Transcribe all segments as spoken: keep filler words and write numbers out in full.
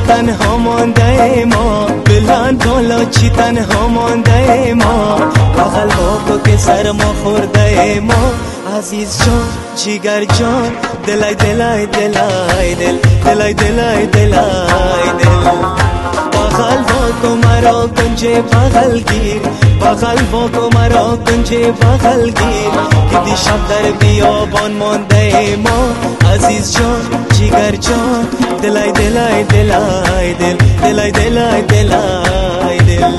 تنها مانده ما، بلند بالا چی تنها مانده ما، بغل با که سر ما خورده ما. عزیز جان جیگر جان دلای دلای دلای دل دلای دلای دلای دل، بغل با مرا کنج بغل گیر، بغل با مرا کنج بغل گیر، که دیشب در بیابان مانده ما. عزیز جان جیگر جان دلای دلای دلای دل دلای دلای دلای دل.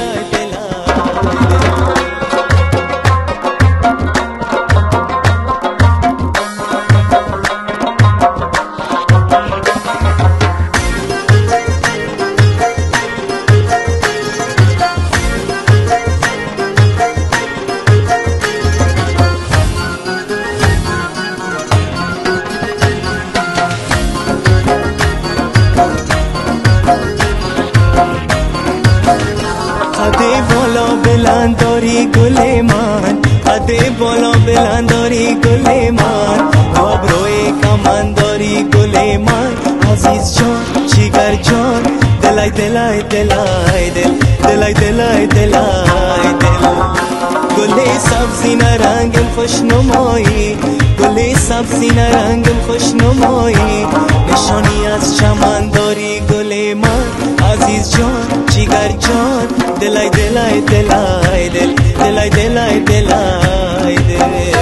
قده بالا بلنداری گل من، قده بالا بلنداری گل من، آبروی کمنداری گل من. عزیز جان جیگر جان دلای دلای دلای دل دلای دلای دلای دل، گل سبزی نرنگم خوش نمایی، گل سبزی نرنگم خوش نمایی، نشانی از چمن داری گل من. عزیز جان جیگر جان دلای دلای دلای دل دلای دلای دلای دل.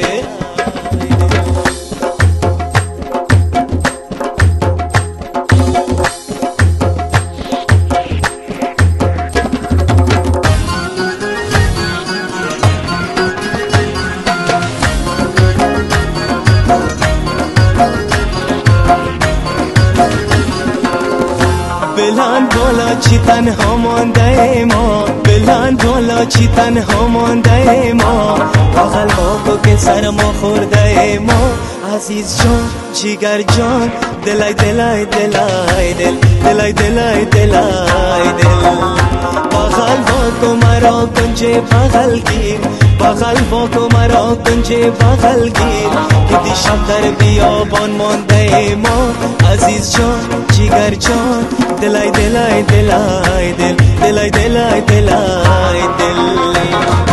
بلند بالا چی تنها مانده ما، بلند بالا چی تنها مانده ما، بغل با که سر ما خورده ما. عزیز جان جیگر جان دلای دلای دلای دل دلای دلای دلای دل، بغل با مرا کنج بغل گیر، بغل با مرا کنج بغل گیر، که دیشب در بیابان مانده ما. عزیز جان جیگر جان دلای دلای دلای دل دلای دلای دلای دل.